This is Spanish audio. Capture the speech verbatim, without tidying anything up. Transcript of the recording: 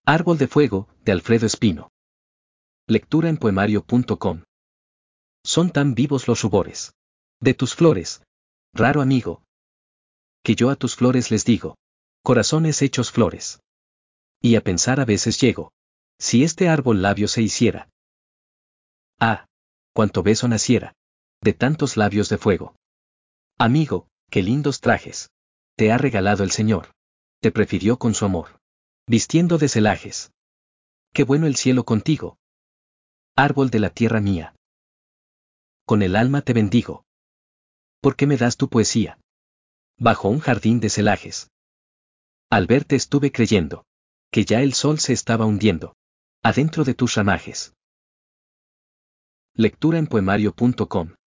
Árbol de fuego, de Alfredo Espino. Lectura en poemario punto com. Son tan vivos los rubores de tus flores, raro amigo, que yo a tus flores les digo, corazones hechos flores. Y a pensar a veces llego, si este árbol labio se hiciera. Ah, cuánto beso naciera, de tantos labios de fuego. Amigo, qué lindos trajes te ha regalado el Señor, te prefirió con su amor, vistiendo de celajes. Qué bueno el cielo contigo, árbol de la tierra mía. Con el alma te bendigo. ¿Por qué me das tu poesía? Bajo un jardín de celajes. Al verte estuve creyendo que ya el sol se estaba hundiendo adentro de tus ramajes. Lectura en poemario punto com.